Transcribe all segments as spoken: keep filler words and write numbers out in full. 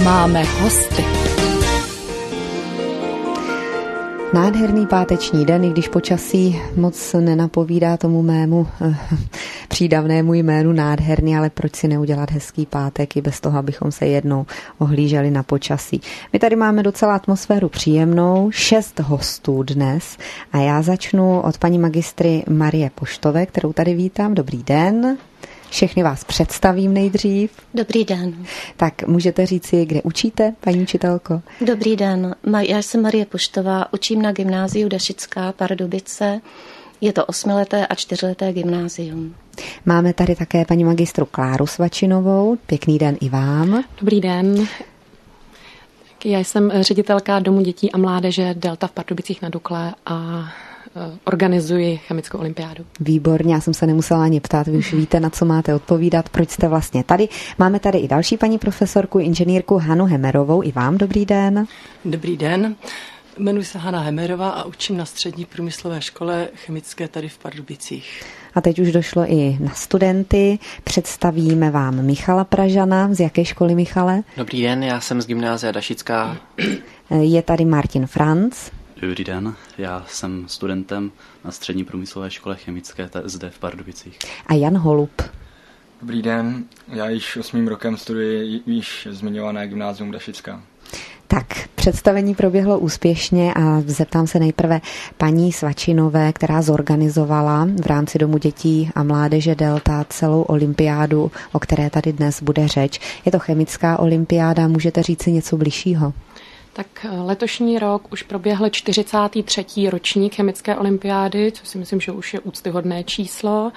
máme hosty. Nádherný páteční den, i když počasí moc nenapovídá tomu mému eh, přídavnému jménu nádherný, ale proč si neudělat hezký pátek i bez toho, abychom se jednou ohlíželi na počasí. My tady máme docela atmosféru příjemnou, šest hostů dnes a já začnu od paní magistry Marie Poštové, kterou tady vítám. Dobrý den. Všechny vás představím nejdřív. Dobrý den. Tak můžete říci, kde učíte, paní učitelko? Dobrý den. Já jsem Marie Poštová, učím na gymnáziu Dašická Pardubice. Je to osmileté a čtyřleté gymnázium. Máme tady také paní magistru Kláru Svačinovou. Pěkný den i vám. Dobrý den. Já jsem ředitelka Domu dětí a mládeže Delta v Pardubicích nad Dukle a organizuji chemickou olympiádu. Výborně, já jsem se nemusela ani ptát, vy už víte, na co máte odpovídat, proč jste vlastně tady. Máme tady i další paní profesorku, inženýrku Hanu Hemerovou. I vám dobrý den. Dobrý den. Jmenuji se Hana Hemerová a učím na střední průmyslové škole chemické tady v Pardubicích. A teď už došlo i na studenty. Představíme vám Michala Pražana. Z jaké školy, Michale? Dobrý den, já jsem z gymnázia Dašická. Je tady Martin Franc. Dobrý den, já jsem studentem na střední průmyslové škole chemické zde v Pardubicích. A Jan Holub. Dobrý den, já již osmým rokem studuji již zmiňované gymnázium Dašická. Tak, představení proběhlo úspěšně a zeptám se nejprve paní Svačinové, která zorganizovala v rámci Domu dětí a mládeže Delta celou olympiádu, o které tady dnes bude řeč. Je to chemická olympiáda, můžete říci něco bližšího? Tak letošní rok už proběhl čtyřicátý třetí ročník chemické olympiády, což si myslím, že už je úctyhodné číslo.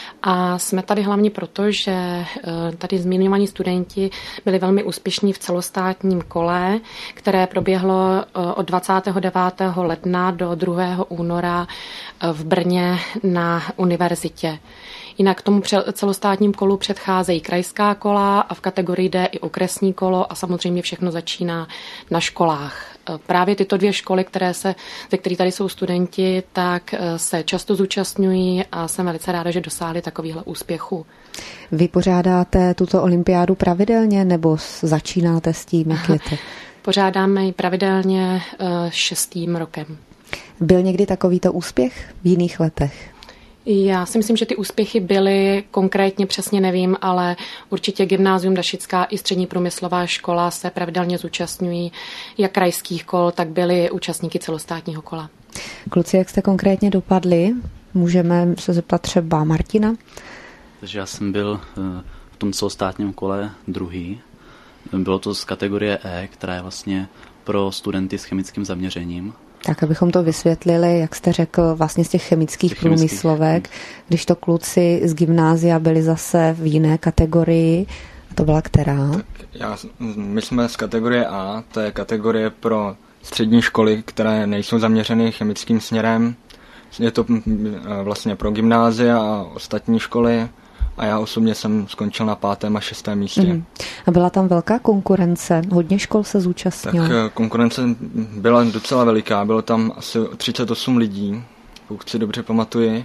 A jsme tady hlavně proto, že tady zmiňovaní studenti byli velmi úspěšní v celostátním kole, které proběhlo od dvacátého devátého ledna do druhého února v Brně na univerzitě. Jinak tomu celostátním kolu předcházejí krajská kola a v kategorii D i okresní kolo a samozřejmě všechno začíná na školách. Právě tyto dvě školy, které se, ze kterých tady jsou studenti, tak se často zúčastňují a jsem velice ráda, že dosáhli takovýchhle úspěchů. Vy pořádáte tuto olympiádu pravidelně nebo začínáte s tím, jak je to? Pořádáme ji pravidelně šestým rokem. Byl někdy takovýto úspěch v jiných letech? Já si myslím, že ty úspěchy byly, konkrétně přesně nevím, ale určitě gymnázium Dašická i střední průmyslová škola se pravidelně zúčastňují jak krajských kol, tak byli účastníky celostátního kola. Kluci, jak jste konkrétně dopadli? Můžeme se zeptat třeba Martina? Takže já jsem byl v tom celostátním kole druhý. Bylo to z kategorie E, která je vlastně pro studenty s chemickým zaměřením. Tak, abychom to vysvětlili, jak jste řekl, vlastně z těch chemických těch průmyslovek, chemických. Když to kluci z gymnázia byli zase v jiné kategorii, to byla která? Tak já, my jsme z kategorie A, to je kategorie pro střední školy, které nejsou zaměřeny chemickým směrem. Je to vlastně pro gymnázia a ostatní školy. A já osobně jsem skončil na pátém a šestém místě. Mm. A byla tam velká konkurence? Hodně škol se zúčastnilo? Tak konkurence byla docela veliká. Bylo tam asi třicet osm lidí, pokud si dobře pamatuji.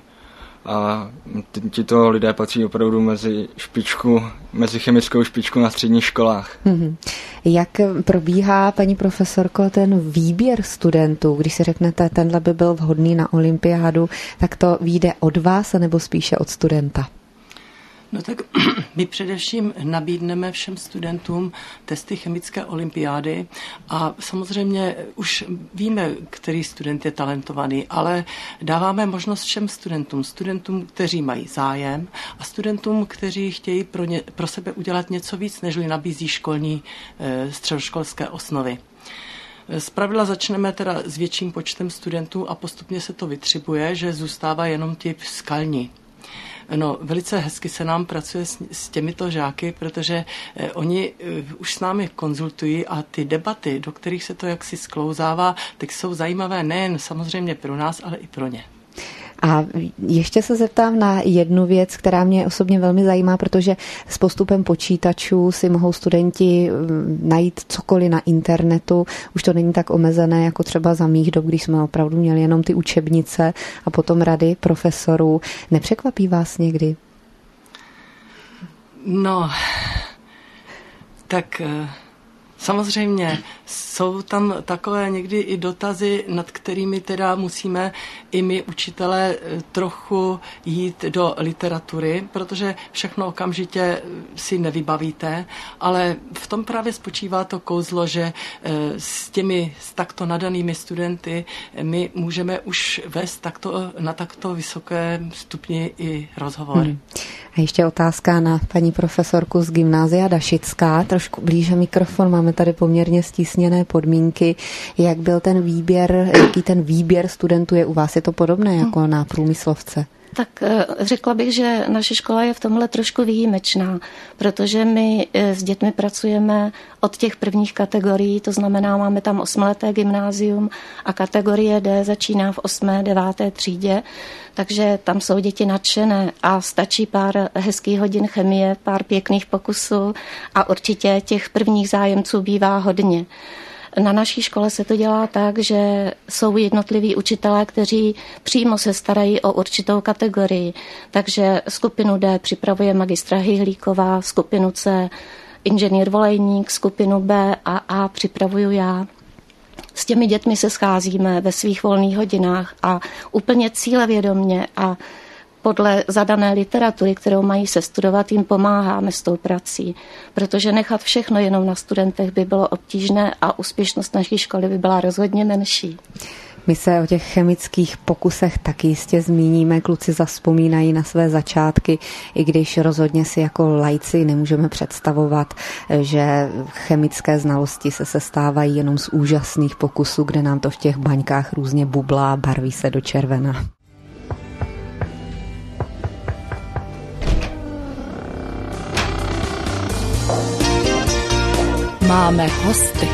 A tito lidé patří opravdu mezi špičku, mezi chemickou špičku na středních školách. Mm. Jak probíhá, paní profesorko, ten výběr studentů? Když si řeknete, tenhle by byl vhodný na olympiádu, tak to vyjde od vás nebo spíše od studenta? No tak my především nabídneme všem studentům testy chemické olympiády a samozřejmě už víme, který student je talentovaný, ale dáváme možnost všem studentům, studentům, kteří mají zájem a studentům, kteří chtějí pro, ně, pro sebe udělat něco víc, nežli nabízí školní e, středoškolské osnovy. Zpravidla začneme teda s větším počtem studentů a postupně se to vytřibuje, že zůstává jenom ti skalní. No, velice hezky se nám pracuje s, s těmito žáky, protože eh, oni eh, už s námi konzultují a ty debaty, do kterých se to jaksi sklouzává, tak jsou zajímavé nejen samozřejmě pro nás, ale i pro ně. A ještě se zeptám na jednu věc, která mě osobně velmi zajímá, protože s postupem počítačů si mohou studenti najít cokoliv na internetu. Už to není tak omezené jako třeba za mých dob, když jsme opravdu měli jenom ty učebnice a potom rady profesorů. Nepřekvapí vás někdy? No, tak Samozřejmě jsou tam takové někdy i dotazy, nad kterými teda musíme i my učitelé trochu jít do literatury, protože všechno okamžitě si nevybavíte, ale v tom právě spočívá to kouzlo, že s těmi s takto nadanými studenty my můžeme už vést takto, na takto vysokém stupni i rozhovor. Hmm. A ještě otázka na paní profesorku z Gymnázia Dašická. Trošku blíže mikrofon, máme tady poměrně stísněné podmínky. Jak byl ten výběr, jaký ten výběr studentů je u vás? Je to podobné jako na průmyslovce? Tak řekla bych, že naše škola je v tomhle trošku výjimečná, protože my s dětmi pracujeme od těch prvních kategorií, to znamená, máme tam osmileté gymnázium a kategorie D začíná v osmé, deváté třídě, takže tam jsou děti nadšené a stačí pár hezkých hodin chemie, pár pěkných pokusů a určitě těch prvních zájemců bývá hodně. Na naší škole se to dělá tak, že jsou jednotliví učitelé, kteří přímo se starají o určitou kategorii. Takže skupinu D připravuje magistra Hyhlíková, skupinu C inženýr Volejník, skupinu B a A připravuju já. S těmi dětmi se scházíme ve svých volných hodinách a úplně cílevědomně a podle zadané literatury, kterou mají se studovat, jim pomáháme s tou prací, protože nechat všechno jenom na studentech by bylo obtížné a úspěšnost naší školy by byla rozhodně menší. My se o těch chemických pokusech taky jistě zmíníme. Kluci zavzpomínají na své začátky, i když rozhodně si jako laici nemůžeme představovat, že chemické znalosti se sestávají jenom z úžasných pokusů, kde nám to v těch baňkách různě bublá, barví se do červena. Máme hosty.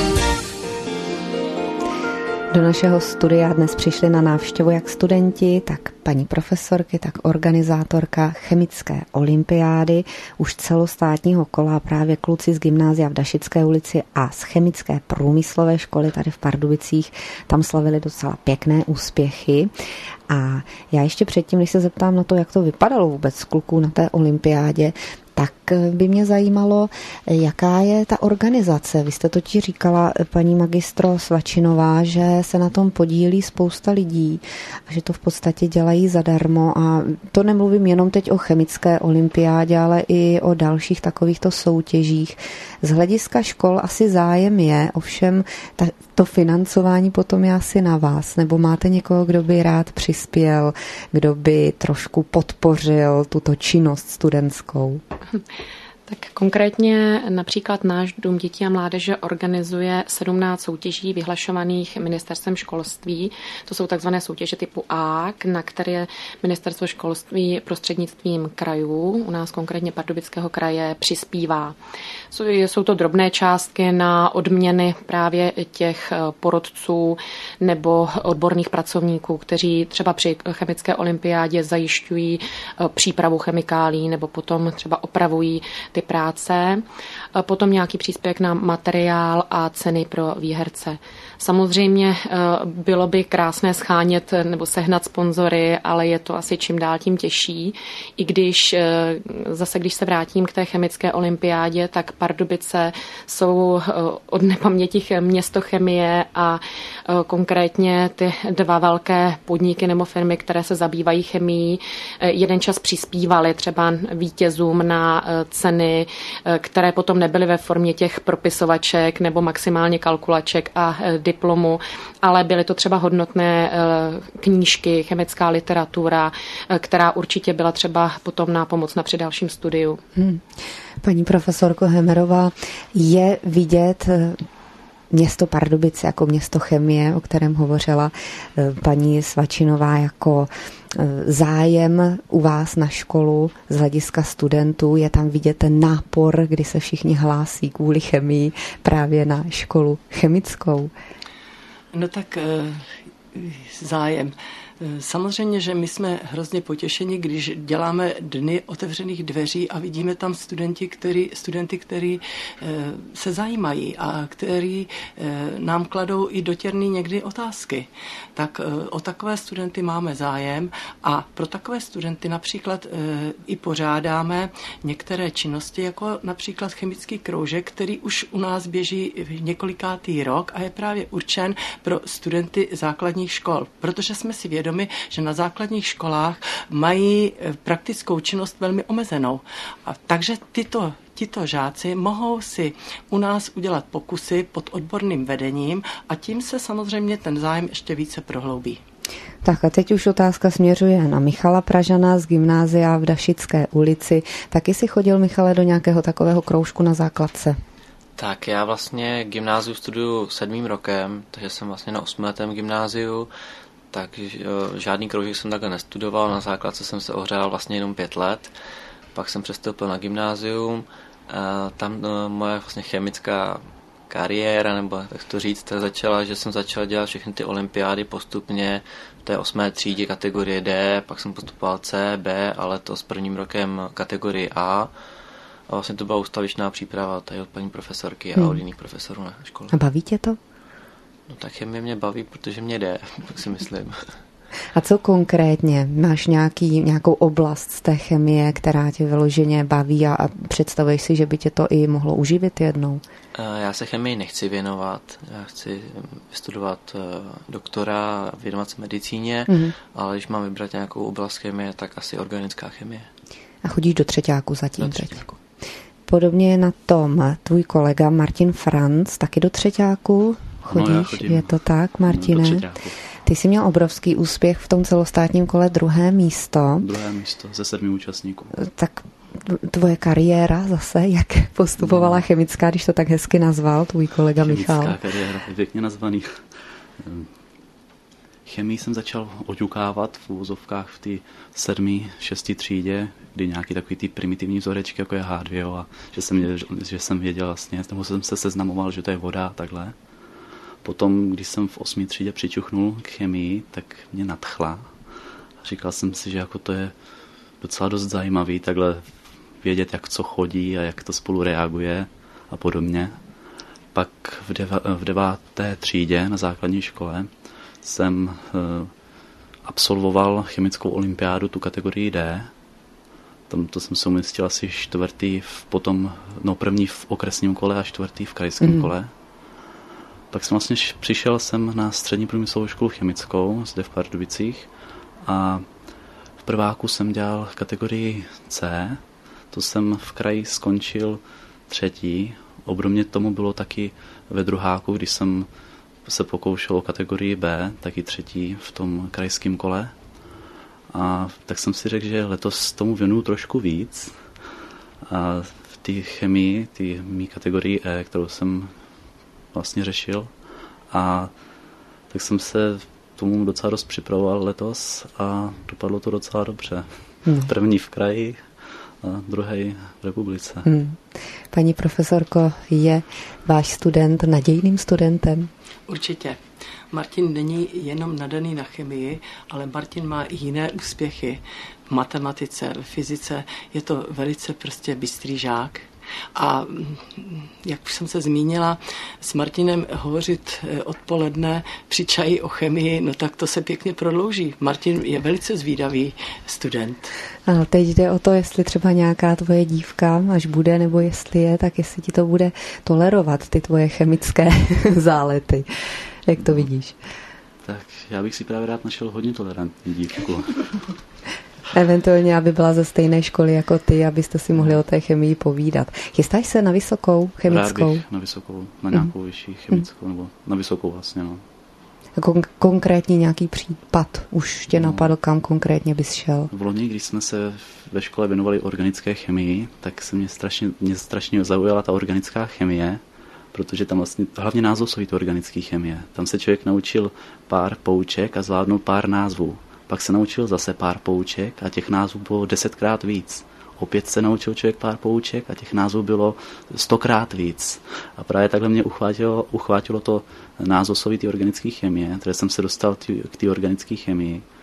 Do našeho studia dnes přišli na návštěvu jak studenti, tak paní profesorky, tak organizátorka chemické olympiády, už celostátního kola, právě kluci z Gymnázia v Dašické ulici a z chemické průmyslové školy tady v Pardubicích. Tam slavili docela pěkné úspěchy. A já ještě předtím, když se zeptám na to, jak to vypadalo vůbec kluků na té olympiádě, tak by mě zajímalo, jaká je ta organizace. Vy jste totiž říkala, paní magistro Svačinová, že se na tom podílí spousta lidí a že to v podstatě dělají zadarmo. A to nemluvím jenom teď o chemické olympiádě, ale i o dalších takovýchto soutěžích. Z hlediska škol asi zájem je, ovšem ta, to financování potom je asi na vás. Nebo máte někoho, kdo by rád přispěl, kdo by trošku podpořil tuto činnost studentskou? Tak konkrétně například náš Dům dětí a mládeže organizuje sedmnáct soutěží vyhlašovaných ministerstvem školství. To jsou takzvané soutěže typu A, na které ministerstvo školství prostřednictvím krajů, u nás konkrétně Pardubického kraje, přispívá. Jsou to drobné částky na odměny právě těch porodců nebo odborných pracovníků, kteří třeba při chemické olympiádě zajišťují přípravu chemikálí nebo potom třeba opravují ty práce, potom nějaký příspěvek na materiál a ceny pro výherce. Samozřejmě bylo by krásné schánět nebo sehnat sponzory, ale je to asi čím dál tím těžší. I když zase, když se vrátím k té chemické olympiádě, tak Pardubice jsou od nepaměti město chemie a konkrétně ty dva velké podniky nebo firmy, které se zabývají chemií, jeden čas přispívaly třeba vítězům na ceny, které potom nebyly ve formě těch propisovaček nebo maximálně kalkulaček a diplomu, ale byly to třeba hodnotné knížky, chemická literatura, která určitě byla třeba potom nápomocna při dalším studiu. Hmm. Paní profesorko Hemerová, je vidět město Pardubice jako město chemie, o kterém hovořila paní Svačinová, jako zájem u vás na školu z hlediska studentů? Je tam vidět ten nápor, kdy se všichni hlásí kvůli chemii právě na školu chemickou? No tak zájem. Samozřejmě, že my jsme hrozně potěšeni, když děláme dny otevřených dveří a vidíme tam studenti, který, studenty, kteří se zajímají a kteří nám kladou i dotěrný někdy otázky. Tak o takové studenty máme zájem a pro takové studenty například i pořádáme některé činnosti, jako například chemický kroužek, který už u nás běží několikátý rok a je právě určen pro studenty základních škol, protože jsme si vědomi, že na základních školách mají praktickou činnost velmi omezenou. A takže tyto Tito žáci mohou si u nás udělat pokusy pod odborným vedením a tím se samozřejmě ten zájem ještě více prohloubí. Tak a teď už otázka směřuje na Michala Pražana z gymnázia v Dašické ulici. Taky si chodil, Michale, do nějakého takového kroužku na základce? Tak já vlastně gymnáziu studuju sedmým rokem, takže jsem vlastně na osmiletém gymnáziu, tak žádný kroužek jsem takhle nestudoval, na základce jsem se ohřál vlastně jenom pět let, pak jsem přestoupil na gymnázium, tam moje vlastně chemická kariéra, nebo tak to říct, tak začala, že jsem začal dělat všechny ty olympiády postupně v té osmé třídě kategorie D, pak jsem postupoval C, B, ale to s prvním rokem kategorii A. A vlastně to byla ústavičná příprava tady od paní profesorky a hmm. od jiných profesorů na škole. A baví tě to? No tak chemie mě baví, protože mě jde, tak si myslím. A co konkrétně? Máš nějaký, nějakou oblast z té chemie, která tě vyloženě baví a, a představuješ si, že by tě to i mohlo uživit jednou? Já se chemii nechci věnovat. Já chci studovat doktora, věnovat se medicíně, mm-hmm. ale když mám vybrat nějakou oblast chemie, tak asi organická chemie. A chodíš do třeťáku zatím? Do třeťáku. Podobně na tom tvůj kolega Martin Franc, taky do třeťáku chodíš? No, je to tak, Martine? Ty jsi měl obrovský úspěch v tom celostátním kole, druhé místo. Druhé místo ze sedmi účastníků. Tak tvoje kariéra zase, jak postupovala no. chemická, když to tak hezky nazval tvůj kolega chemická Michal? Chemická kariéra, pěkně nazvaný. Chemii jsem začal oťukávat v úvozovkách v té sedmý, šestý třídě, kdy nějaký takový ty primitivní vzorečky, jako je H dva O, a že jsem, že jsem věděl vlastně, nebo jsem se seznamoval, že to je voda a takhle. Potom, když jsem v osmé třídě přičuchnul k chemii, tak mě nadchla. Říkal jsem si, že jako to je docela dost zajímavý, takhle vědět, jak co chodí a jak to spolu reaguje a podobně. Pak v, deva, v deváté třídě na základní škole jsem e, absolvoval chemickou olympiádu, tu kategorii D. Tam to jsem se umístil asi čtvrtý, v, potom, no první v okresním kole a čtvrtý v krajském mm. kole. Pak jsem vlastně přišel jsem na střední průmyslovou školu chemickou zde v Pardubicích a v prváku jsem dělal kategorii C, to jsem v kraji skončil třetí. Obdobně tomu bylo taky ve druháku, když jsem se pokoušel o kategorii B, taky třetí v tom krajském kole. A tak jsem si řekl, že letos tomu věnuju trošku víc. A v té chemii, té mý kategorii E, kterou jsem vlastně řešil. A tak jsem se tomu docela dost připravoval letos a dopadlo to docela dobře. Hmm. První v kraji a druhý v republice. Hmm. Paní profesorko, je váš student nadějným studentem? Určitě. Martin není jenom nadaný na chemii, ale Martin má i jiné úspěchy v matematice, v fyzice. Je to velice prostě bystrý žák. A jak už jsem se zmínila, s Martinem hovořit odpoledne při čaji o chemii, no tak to se pěkně prodlouží. Martin je velice zvídavý student. A teď jde o to, jestli třeba nějaká tvoje dívka, až bude, nebo jestli je, tak jestli ti to bude tolerovat, ty tvoje chemické zálety. Jak to vidíš? Tak já bych si právě rád našel hodně tolerantní dívku. Eventuálně, aby byla ze stejné školy jako ty, abyste si mohli o té chemii povídat. Chystáš se na vysokou chemickou? Rád bych na vysokou, na nějakou mm. vyšší chemickou, mm. nebo na vysokou vlastně, no. Kon- konkrétně nějaký případ už tě no. napadl, kam konkrétně bys šel? V loni, když jsme se ve škole věnovali organické chemii, tak se mě strašně, mě strašně zaujala ta organická chemie, protože tam vlastně hlavně název jsou to organické chemie. Tam se člověk naučil pár pouček a zvládnul pár názvů. Pak se naučil zase pár pouček a těch názvů bylo desetkrát víc. Opět se naučil člověk pár pouček a těch názvů bylo stokrát víc. A právě takhle mě uchvátilo, uchvátilo to názvosloví té organické chemie, které jsem se dostal tý, k té organické chemii.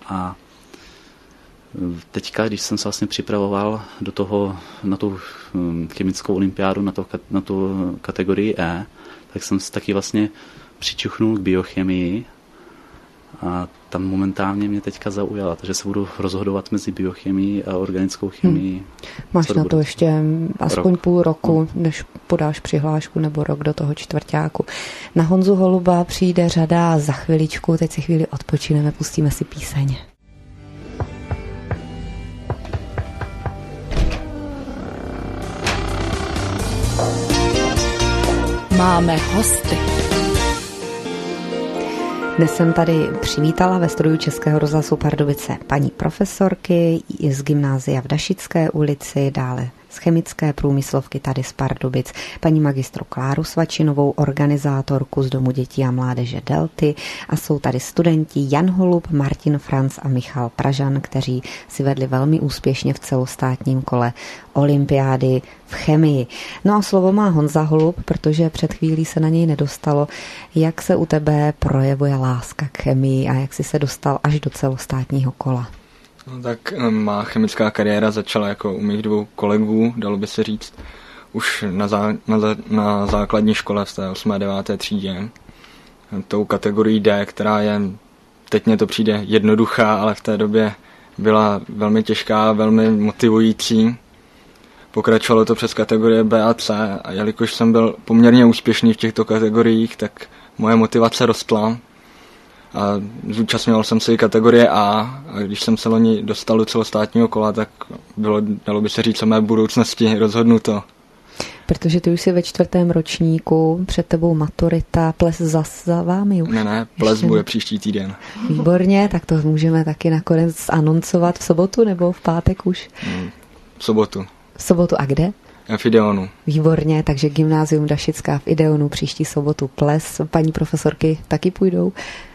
A teďka, když jsem se vlastně připravoval do toho, na tu chemickou olympiádu, na, to, na tu kategorii E, tak jsem se taky vlastně přičuchnul k biochemii a tam momentálně mě teďka zaujala, takže se budu rozhodovat mezi biochemií a organickou chemií. Hmm. Máš na to ještě aspoň rok. půl roku, hmm. než podáš přihlášku, nebo rok do toho čtvrťáku. Na Honzu Holuba přijde řada za chviličku, teď si chvíli odpočineme, pustíme si píseň. Máme hosty. Dnes jsem tady přivítala ve studiu Českého rozhlasu Pardubice paní profesorky z gymnázia v Dašické ulici, dále z chemické průmyslovky tady z Pardubic, paní magistru Kláru Svačinovou, organizátorku z Domu dětí a mládeže Delty, a jsou tady studenti Jan Holub, Martin Franc a Michal Pražan, kteří si vedli velmi úspěšně v celostátním kole olympiády v chemii. No a slovo má Honza Holub, protože před chvílí se na něj nedostalo. Jak se u tebe projevuje láska k chemii a jak jsi se dostal až do celostátního kola? No, tak má chemická kariéra začala jako u mých dvou kolegů, dalo by se říct, už na, zá, na, na základní škole v té osmé deváté třídě. Tou kategorii D, která je, teď mně to přijde jednoduchá, ale v té době byla velmi těžká, velmi motivující. Pokračovalo to přes kategorie B a C a jelikož jsem byl poměrně úspěšný v těchto kategoriích, tak moje motivace rostla. A zúčastňoval jsem se i kategorie A a když jsem se loni dostal do celostátního kola, tak bylo, dalo by se říct, o mé budoucnosti rozhodnuto. Protože ty už jsi ve čtvrtém ročníku, před tebou maturita, ples zas za vámi už. Ne, ne, ples Ještě... bude příští týden. Výborně, tak to můžeme taky nakonec anoncovat v sobotu nebo v pátek už? Hmm, v sobotu. V sobotu a kde? V Ideonu. Výborně, takže Gymnázium Dašická v Ideonu příští sobotu ples. Paní profesorky taky půjdou?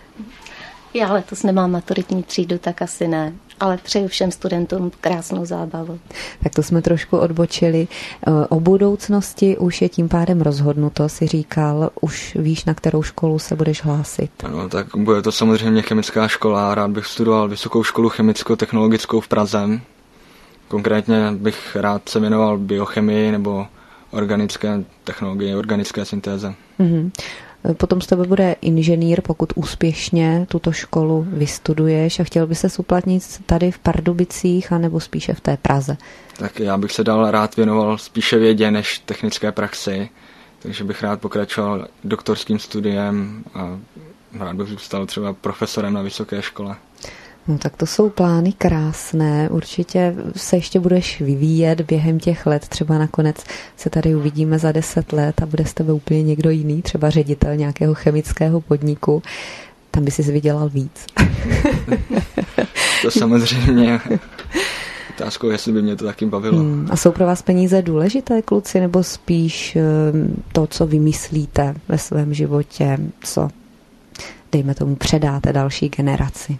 Já letos nemám maturitní třídu, tak asi ne, ale přeju všem studentům krásnou zábavu. Tak to jsme trošku odbočili. O budoucnosti už je tím pádem rozhodnuto, si říkal, už víš, na kterou školu se budeš hlásit. Ano, tak bude to samozřejmě chemická škola, rád bych studoval Vysokou školu chemicko-technologickou v Praze. Konkrétně bych rád se věnoval biochemii nebo organické technologie, organické syntéze. Mm-hmm. Potom z tebe bude inženýr, pokud úspěšně tuto školu vystuduješ a chtěl by se uplatnit tady v Pardubicích anebo spíše v té Praze? Tak já bych se dál rád věnoval spíše vědě než technické praxi, takže bych rád pokračoval doktorským studiem a rád bych zůstal třeba profesorem na vysoké škole. No tak to jsou plány krásné, určitě se ještě budeš vyvíjet během těch let, třeba nakonec se tady uvidíme za deset let a bude z tebe úplně někdo jiný, třeba ředitel nějakého chemického podniku, tam by si vydělal víc. To samozřejmě otázkou, jestli by mě to taky bavilo. Hmm, a jsou pro vás peníze důležité, kluci, nebo spíš to, co vymyslíte ve svém životě, co, dejme tomu, předáte další generaci?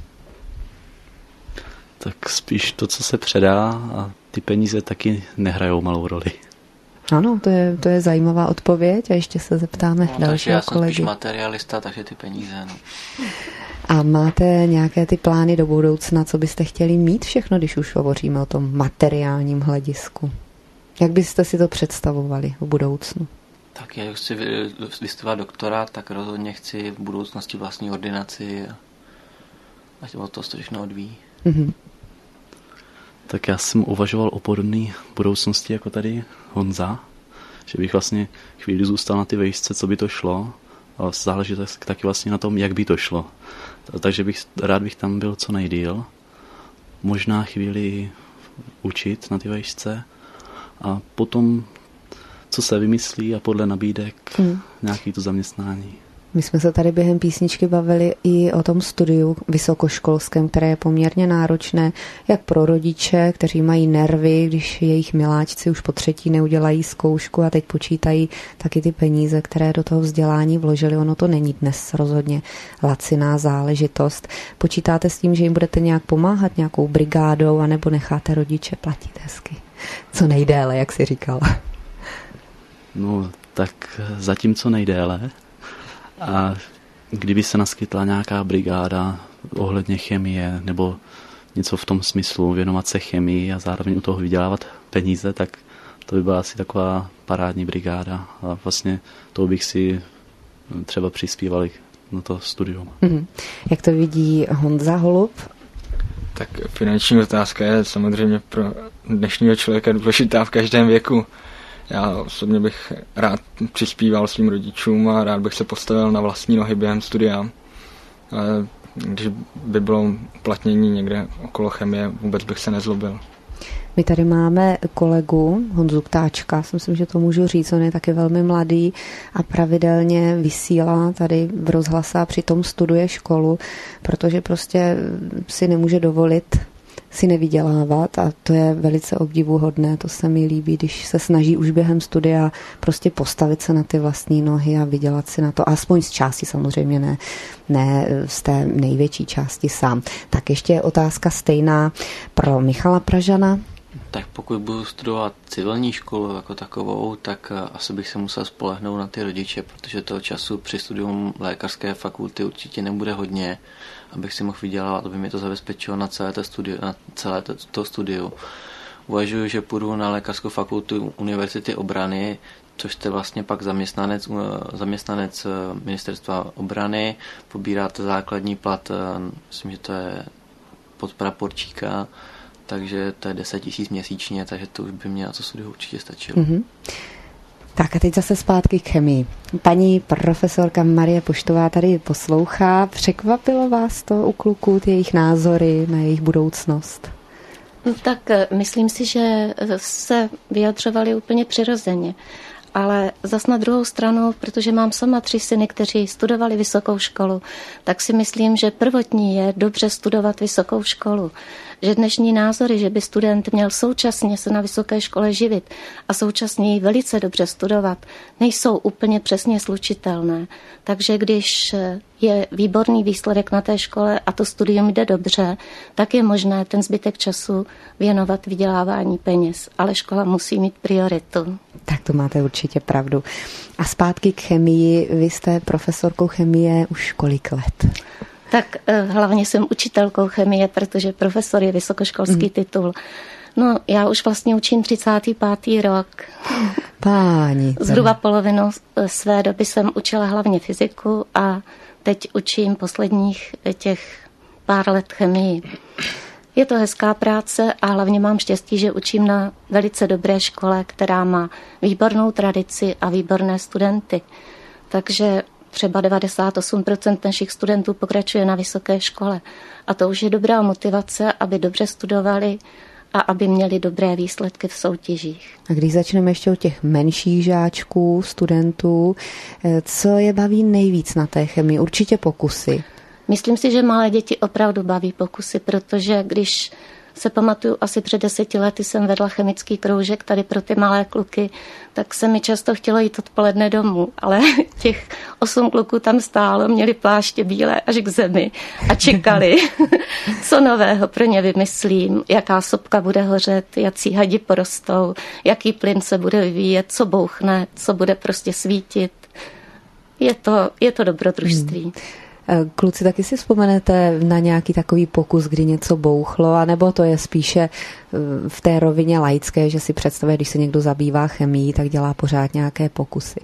Tak spíš to, co se předá, a ty peníze taky nehrajou malou roli. Ano, to je, to je zajímavá odpověď a ještě se zeptáme no, dalšího já jsem kolegy. spíš materialista, takže ty peníze. No. A máte nějaké ty plány do budoucna, co byste chtěli mít všechno, když už hovoříme o tom materiálním hledisku? Jak byste si to představovali v budoucnu? Tak já chci vystudovat doktorát, tak rozhodně chci v budoucnosti vlastní ordinaci a ať od toho všechno odvíjí. Mm-hmm. Tak já jsem uvažoval o podobné budoucnosti jako tady Honza, že bych vlastně chvíli zůstal na ty vejšce, co by to šlo, a záleží taky vlastně na tom, jak by to šlo. Takže bych, rád bych tam byl co nejdýl, možná chvíli učit na ty vejšce a potom, co se vymyslí a podle nabídek mm. nějaký to zaměstnání. My jsme se tady během písničky bavili i o tom studiu vysokoškolském, které je poměrně náročné, jak pro rodiče, kteří mají nervy, když jejich miláčci už po třetí neudělají zkoušku a teď počítají taky ty peníze, které do toho vzdělání vložili. Ono to není dnes rozhodně laciná záležitost. Počítáte s tím, že jim budete nějak pomáhat nějakou brigádou, anebo necháte rodiče platit hezky? Co nejdéle, jak jsi říkal. No, tak zatím co nejdéle. A kdyby se naskytla nějaká brigáda ohledně chemie nebo něco v tom smyslu, věnovat se chemii a zároveň u toho vydělávat peníze, tak to by byla asi taková parádní brigáda a vlastně to bych si třeba přispívali na to studium. Mm-hmm. Jak to vidí Honza Holub? Tak finanční otázka je samozřejmě pro dnešního člověka důležitá v každém věku. Já osobně bych rád přispíval svým rodičům a rád bych se postavil na vlastní nohy během studia. Ale když by bylo uplatnění někde okolo chemie, vůbec bych se nezlobil. My tady máme kolegu Honzu Ptáčka, myslím, že to můžu říct, on je taky velmi mladý a pravidelně vysílá tady v rozhlase a přitom studuje školu, protože prostě si nemůže dovolit si nevydělávat a to je velice obdivuhodné, to se mi líbí, když se snaží už během studia prostě postavit se na ty vlastní nohy a vydělat si na to, aspoň z části samozřejmě, ne, ne z té největší části sám. Tak ještě otázka stejná pro Michala Pražana. Tak pokud budu studovat civilní školu jako takovou, tak asi bych se musel spolehnout na ty rodiče, protože toho času při studium lékařské fakulty určitě nebude hodně, abych si mohl vydělávat, aby mi to zabezpečilo na celé to studiu. Na celé to, to studiu. Uvažuji, že půjdu na lékařskou fakultu Univerzity obrany, což jste vlastně pak zaměstnanec, zaměstnanec ministerstva obrany, pobíráte základní plat, myslím, že to je podpraporčíka, takže to je deset tisíc měsíčně, takže to už by mě na to studiu určitě stačilo. Mm-hmm. Tak a teď zase zpátky k chemii. Paní profesorka Marie Poštová tady poslouchá. Překvapilo vás to u kluků, ty jejich názory na jejich budoucnost? Tak myslím si, že se vyjadřovali úplně přirozeně. Ale zas na druhou stranu, protože mám sama tři syny, kteří studovali vysokou školu, tak si myslím, že prvotní je dobře studovat vysokou školu. Že dnešní názory, že by student měl současně se na vysoké škole živit a současně ji velice dobře studovat, nejsou úplně přesně slučitelné. Takže když je výborný výsledek na té škole a to studium jde dobře, tak je možné ten zbytek času věnovat vydělávání peněz. Ale škola musí mít prioritu. Tak to máte určitě pravdu. A zpátky k chemii. Vy jste profesorkou chemie už kolik let? Tak hlavně jsem učitelkou chemie, protože profesor je vysokoškolský mm. titul. No, já už vlastně učím třicátý pátý rok. Páni. Zhruba polovinu své doby jsem učila hlavně fyziku a teď učím posledních těch pár let chemii. Je to hezká práce a hlavně mám štěstí, že učím na velice dobré škole, která má výbornou tradici a výborné studenty. Takže třeba devadesát osm procent našich studentů pokračuje na vysoké škole. A to už je dobrá motivace, aby dobře studovali a aby měli dobré výsledky v soutěžích. A když začneme ještě od těch menších žáčků, studentů, co je baví nejvíc na té chemii? Určitě pokusy. Myslím si, že malé děti opravdu baví pokusy, protože když se pamatuju, asi před deseti lety jsem vedla chemický kroužek tady pro ty malé kluky, tak se mi často chtělo jít odpoledne domů, ale těch osm kluků tam stálo, měli pláště bílé až k zemi a čekali, co nového pro ně vymyslím, jaká sopka bude hořet, jací hadi porostou, jaký plyn se bude vyvíjet, co bouchne, co bude prostě svítit. Je to, je to dobrodružství. Hmm. Kluci, taky si vzpomenete na nějaký takový pokus, kdy něco bouchlo, anebo to je spíše v té rovině laické, že si představuje, když se někdo zabývá chemií, tak dělá pořád nějaké pokusy?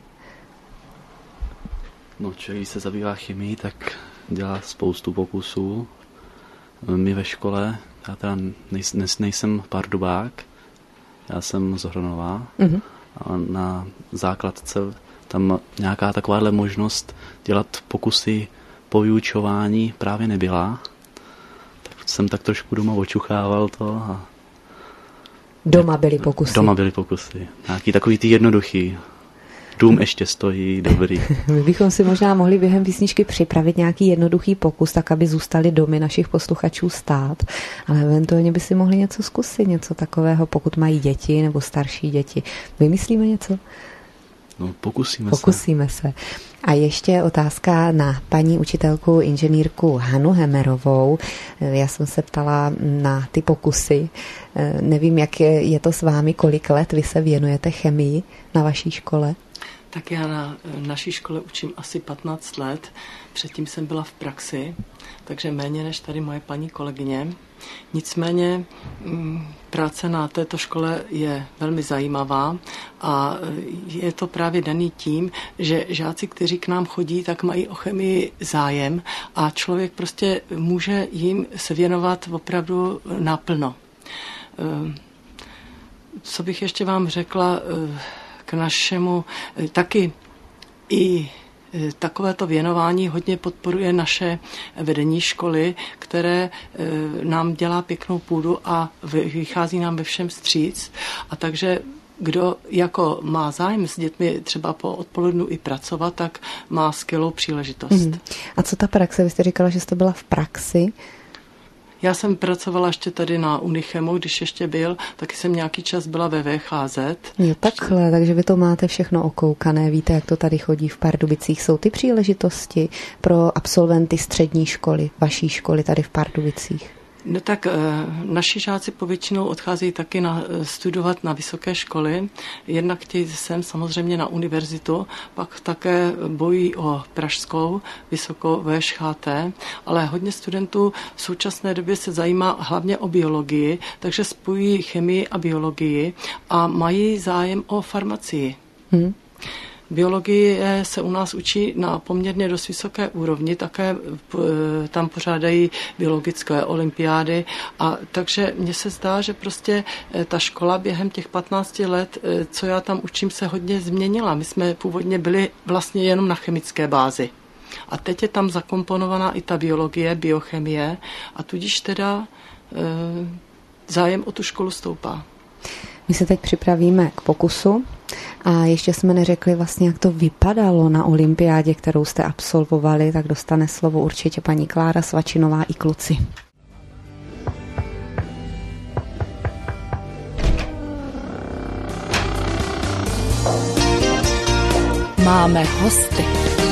No, člověk, když se zabývá chemií, tak dělá spoustu pokusů. My ve škole, já teda nejsem, nejsem pardubák, já jsem z Hronova, mm-hmm. a na základce tam nějaká takováhle možnost dělat pokusy po vyučování právě nebyla. Tak jsem tak trošku doma očuchával to. A doma byly pokusy. Doma byly pokusy. Nějaký takový ty jednoduchý. Dům ještě stojí, dobrý. My bychom si možná mohli během písničky připravit nějaký jednoduchý pokus, tak aby zůstaly domy našich posluchačů stát. Ale eventuálně by si mohli něco zkusit, něco takového, pokud mají děti nebo starší děti. Vymyslíme něco? No, pokusíme, pokusíme se. se. A ještě otázka na paní učitelku inženýrku Hanu Hemerovou. Já jsem se ptala na ty pokusy. Nevím, jak je, je to s vámi, kolik let vy se věnujete chemii na vaší škole? Tak já na naší škole učím asi patnáct let, předtím jsem byla v praxi, takže méně než tady moje paní kolegyně. Nicméně práce na této škole je velmi zajímavá a je to právě daný tím, že žáci, kteří k nám chodí, tak mají o chemii zájem a člověk prostě může jim se věnovat opravdu naplno. Co bych ještě vám řekla k našemu, taky i takovéto věnování hodně podporuje naše vedení školy, které nám dělá pěknou půdu a vychází nám ve všem vstříc. A takže kdo jako má zájem s dětmi třeba po odpolednu i pracovat, tak má skvělou příležitost. Hmm. A co ta praxe? Vy jste říkala, že jste byla v praxi. Já jsem pracovala ještě tady na Unichemu, když ještě byl, taky jsem nějaký čas byla ve V Ch Z. Jo, takhle, takže vy to máte všechno okoukané, víte, jak to tady chodí v Pardubicích. Jsou ty příležitosti pro absolventy střední školy, vaší školy tady v Pardubicích? No tak naši žáci povětšinou odcházejí taky na, studovat na vysoké školy. Jednak chtějí sem samozřejmě na univerzitu, pak také bojují o pražskou vysokou V Š H T, ale hodně studentů v současné době se zajímá hlavně o biologii, takže spojují chemii a biologii a mají zájem o farmacii. Hmm. Biologie se u nás učí na poměrně dost vysoké úrovni, také tam pořádají biologické olympiády a takže mně se zdá, že prostě ta škola během těch patnácti let, co já tam učím, se hodně změnila. My jsme původně byli vlastně jenom na chemické bázi. A teď je tam zakomponovaná i ta biologie, biochemie a tudíž teda zájem o tu školu stoupá. My se teď připravíme k pokusu a ještě jsme neřekli vlastně, jak to vypadalo na olympiádě, kterou jste absolvovali, tak dostane slovo určitě paní Klára Svačinová i kluci. Máme hosty.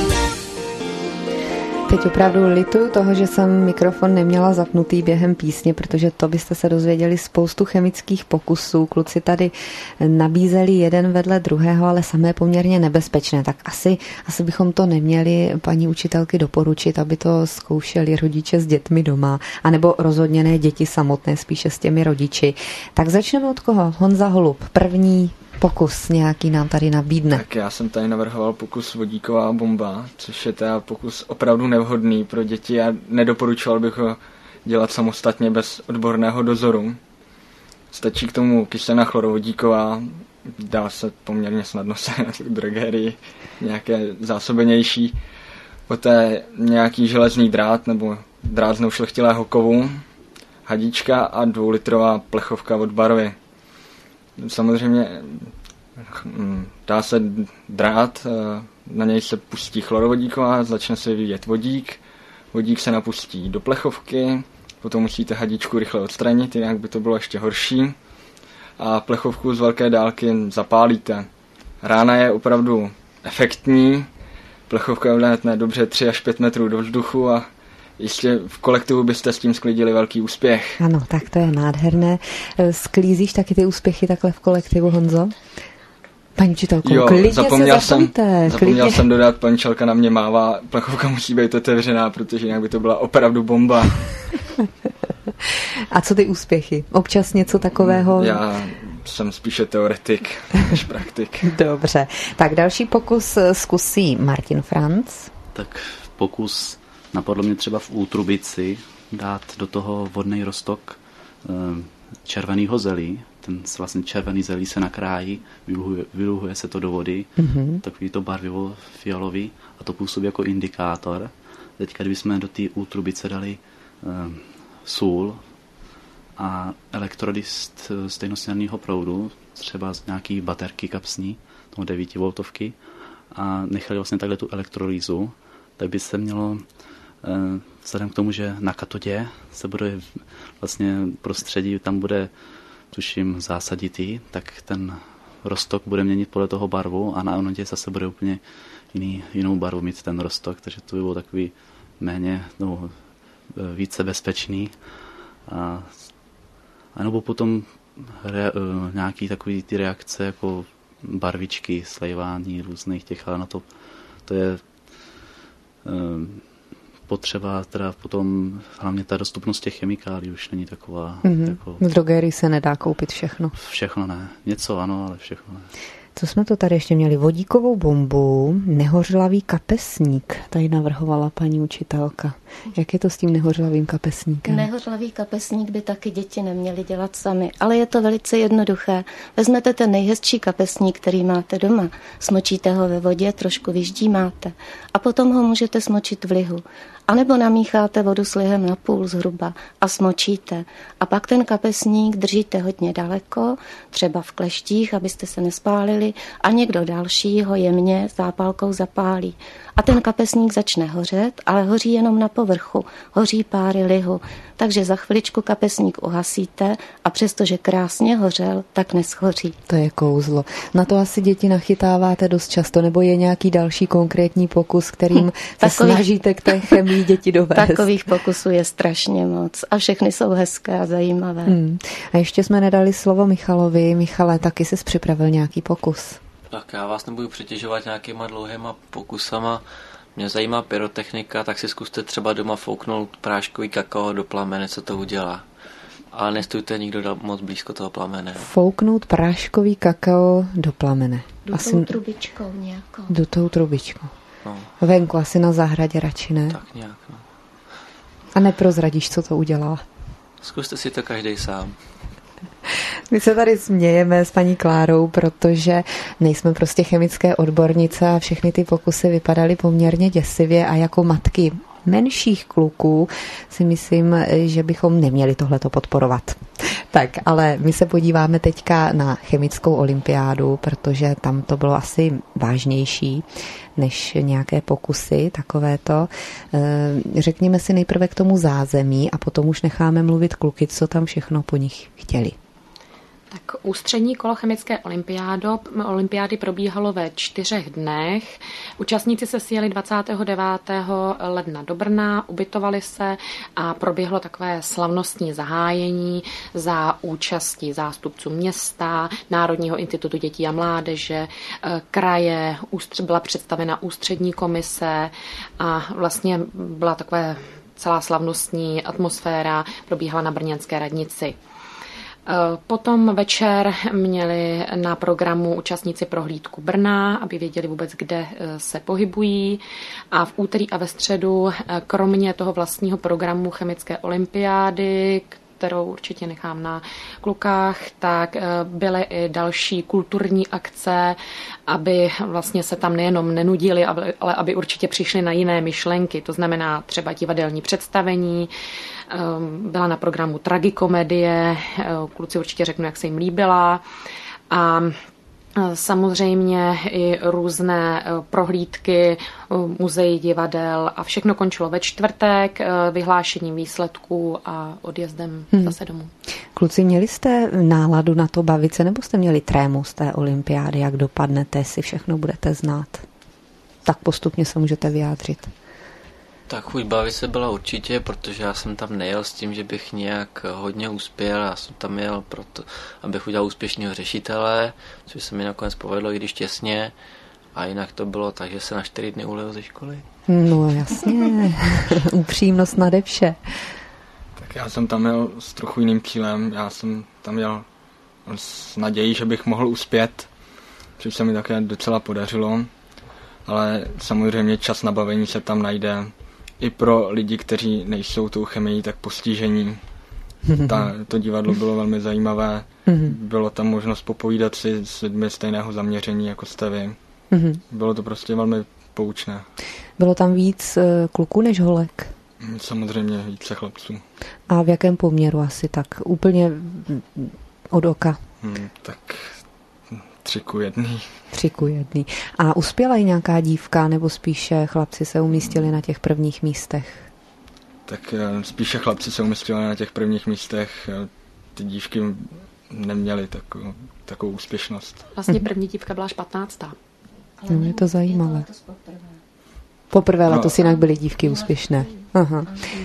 Teď opravdu lituju toho, že jsem mikrofon neměla zapnutý během písně, protože to byste se dozvěděli spoustu chemických pokusů. Kluci tady nabízeli jeden vedle druhého, ale samé poměrně nebezpečné. Tak asi, asi bychom to neměli paní učitelky doporučit, aby to zkoušeli rodiče s dětmi doma, anebo rozhodně ne děti samotné, spíše s těmi rodiči. Tak začneme od koho? Honza Holub, první pokus nějaký nám tady nabídne. Tak já jsem tady navrhoval pokus vodíková bomba, což je teda pokus opravdu nevhodný pro děti a nedoporučoval bych ho dělat samostatně bez odborného dozoru. Stačí k tomu kyselina chlorovodíková, dá se poměrně snadno se drogerii, nějaké zásobenější, poté nějaký železný drát nebo drát z neušlechtilého kovu, hadička a dvoulitrová plechovka od barvy. Samozřejmě dá se drát, na něj se pustí chlorovodíková, začne se vyvíjet vodík, vodík se napustí do plechovky, potom musíte hadičku rychle odstranit, jinak by to bylo ještě horší a plechovku z velké dálky zapálíte. Rána je opravdu efektní, plechovka vlétne dobře tři až pět metrů do vzduchu a jistě v kolektivu byste s tím sklidili velký úspěch. Ano, tak to je nádherné. Sklízíš taky ty úspěchy takhle v kolektivu, Honzo? Paní učitelko, jo, klidně zapomněl se zapojte. Jsem, zapomněl jsem dodat, paní čelka na mě mává, plechovka musí být otevřená, protože jinak by to byla opravdu bomba. A co ty úspěchy? Občas něco takového? Já jsem spíše teoretik než praktik. Dobře, tak další pokus zkusí Martin Franc. Tak pokus napadlo mě třeba v Útrubici dát do toho vodný roztok červeného zelí. Ten vlastně červený zelí se nakrájí, vyluhuje, vyluhuje se to do vody, mm-hmm. takový to barvivo fialový a to působí jako indikátor. Teďka, kdybychom do té Útrubice dali um, sůl a elektrody stejnosměrného proudu, třeba z nějaký baterky kapsní, toho devítivoltovky, a nechali vlastně takhle tu elektrolýzu, tak by se mělo, vzhledem k tomu, že na katodě se bude vlastně prostředí, tam bude, tuším, zásaditý, tak ten roztok bude měnit podle toho barvu a na anodě zase bude úplně jiný, jinou barvu mít ten roztok, takže to by bylo takový méně, no, více bezpečný. A, a nebo potom re, nějaký takový ty reakce jako barvičky, slejvání různých těch, ale na to, to je um, potřeba, teda potom hlavně ta dostupnost těch chemikálií už není taková. Mm-hmm. Jako, v drogerii se nedá koupit všechno. Všechno ne. Něco ano, ale všechno ne. Co jsme to tady ještě měli? Vodíkovou bombu, nehořlavý kapesník, tady navrhovala paní učitelka. Jak je to s tím nehořlavým kapesníkem? Nehořlavý kapesník by taky děti neměly dělat sami, ale je to velice jednoduché. Vezmete ten nejhezčí kapesník, který máte doma, smočíte ho ve vodě, trošku vyždímáte a potom ho můžete smočit v lihu. A nebo namícháte vodu s lihem na půl zhruba a smočíte. A pak ten kapesník držíte hodně daleko, třeba v kleštích, abyste se nespálili, a někdo další ho jemně zápalkou zapálí. A ten kapesník začne hořet, ale hoří jenom na povrchu, hoří páry lihu. Takže za chviličku kapesník uhasíte a přestože krásně hořel, tak neschoří. To je kouzlo. Na to asi děti nachytáváte dost často, nebo je nějaký další konkrétní pokus, kterým se snažíte k té chemii děti dovést? Takových pokusů je strašně moc a všechny jsou hezké a zajímavé. Hmm. A ještě jsme nedali slovo Michalovi. Michale, taky jsi připravil nějaký pokus? Tak já vás nebudu přetěžovat nějakýma dlouhýma pokusama. Mě zajímá pyrotechnika, tak si zkuste třeba doma fouknout práškový kakao do plamene, co to udělá. Ale nestůjte nikdo moc blízko toho plamene. Fouknout práškový kakao do plamene. Dutou asi... trubičkou nějakou. Dutou trubičkou. No. Venku, asi na zahradě radši, ne? Tak nějak, no. A neprozradíš, co to udělá? Zkuste si to každý sám. My se tady smějeme s paní Klárou, protože nejsme prostě chemické odbornice a všechny ty pokusy vypadaly poměrně děsivě a jako matky menších kluků si myslím, že bychom neměli tohleto podporovat. Tak, ale my se podíváme teďka na chemickou olympiádu, protože tam to bylo asi vážnější než nějaké pokusy, takovéto. Řekněme si nejprve k tomu zázemí a potom už necháme mluvit kluky, co tam všechno po nich chtěli. Tak ústřední kolo chemické olympiády probíhalo ve čtyřech dnech. Účastníci se sjeli dvacátého devátého ledna do Brna, ubytovali se a proběhlo takové slavnostní zahájení za účasti zástupců města, Národního institutu dětí a mládeže, kraje, byla představena ústřední komise a vlastně byla taková celá slavnostní atmosféra, probíhala na brněnské radnici. Potom večer měli na programu účastníci prohlídku Brna, aby věděli vůbec, kde se pohybují. A v úterý a ve středu, kromě toho vlastního programu chemické olympiády, kterou určitě nechám na klukách, tak byly i další kulturní akce, aby vlastně se tam nejenom nenudili, ale aby určitě přišli na jiné myšlenky. To znamená třeba divadelní představení, byla na programu tragikomedie, kluci určitě řeknu, jak se jim líbila. A samozřejmě i různé prohlídky, muzeí, divadel a všechno končilo ve čtvrtek vyhlášením výsledků a odjezdem hmm. zase domů. Kluci, měli jste náladu na to bavit se, nebo jste měli trému z té olympiády, jak dopadnete, si všechno budete znát? Tak postupně se můžete vyjádřit. Tak chuť bavit se byla určitě, protože já jsem tam nejel s tím, že bych nějak hodně uspěl. Já jsem tam jel proto, abych udělal úspěšného řešitele, což se mi nakonec povedlo, i když těsně. A jinak to bylo tak, že se na čtyři dny ulil ze školy. No jasně, upřímnost nade vše. Tak já jsem tam jel s trochu jiným cílem. Já jsem tam jel s nadějí, že bych mohl uspět, což se mi také docela podařilo. Ale samozřejmě čas na bavení se tam najde i pro lidi, kteří nejsou tou chemií tak postižení. Ta, to divadlo bylo velmi zajímavé. Bylo tam možnost popovídat si s lidmi stejného zaměření, jako jste vy. Bylo to prostě velmi poučné. Bylo tam víc kluků než holek? Samozřejmě více chlapců. A v jakém poměru asi tak? Úplně od oka? Hmm, tak tři ku jedný. Tři ku jedný. A uspěla i nějaká dívka, nebo spíše chlapci se umístili na těch prvních místech? Tak spíše chlapci se umístili na těch prvních místech. Ty dívky neměly takovou, takovou úspěšnost. Vlastně první dívka byla až patnáctá. No, je to zajímavé. Poprvé letos no. Jinak byly dívky úspěšné. Aha.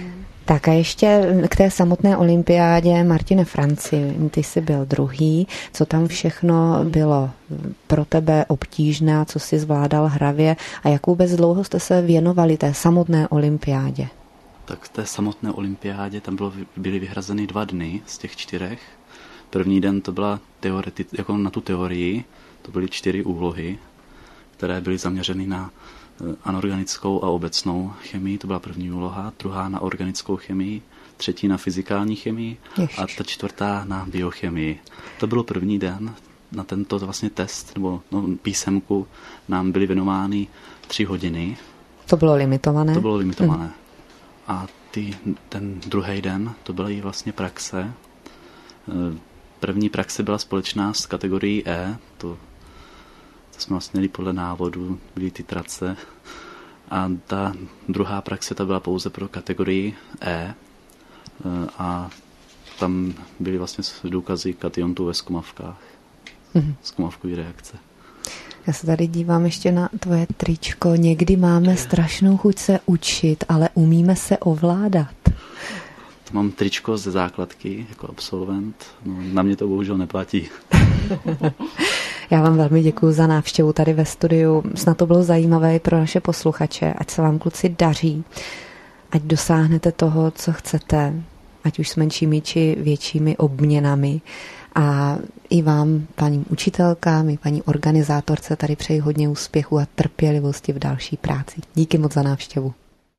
Tak a ještě k té samotné olympiádě, Martine Franci, ty jsi byl druhý. Co tam všechno bylo pro tebe obtížné, co jsi zvládal hravě a jak vůbec dlouho jste se věnovali té samotné olympiádě? Tak v té samotné olympiádě tam bylo, byly vyhrazeny dva dny z těch čtyřech. První den to byla teoreti, jako na tu teorii, to byly čtyři úlohy, které byly zaměřeny na anorganickou a obecnou chemii, to byla první úloha, druhá na organickou chemii, třetí na fyzikální chemii Ježiš. A ta čtvrtá na biochemii. To byl první den, na tento vlastně test nebo no, písemku nám byly věnovány tři hodiny. To bylo limitované? To bylo limitované. Hmm. A ty, ten druhý den, to byly vlastně praxe. První praxe byla společná s kategorií E, to To jsme vlastně měli podle návodu, byly titrace. A ta druhá praxe ta byla pouze pro kategorii E. A tam byly vlastně důkazy kationtů ve zkumavkách. Mm-hmm. Zkumavkové reakce. Já se tady dívám ještě na tvoje tričko. Někdy máme strašnou chuť se učit, ale umíme se ovládat. To mám tričko ze základky jako absolvent. No, na mě to bohužel neplatí. Já vám velmi děkuji za návštěvu tady ve studiu. Snad to bylo zajímavé i pro naše posluchače. Ať se vám, kluci, daří. Ať dosáhnete toho, co chcete. Ať už s menšími či většími obměnami. A i vám, paní učitelkám, i paní organizátorce, tady přeji hodně úspěchu a trpělivosti v další práci. Díky moc za návštěvu.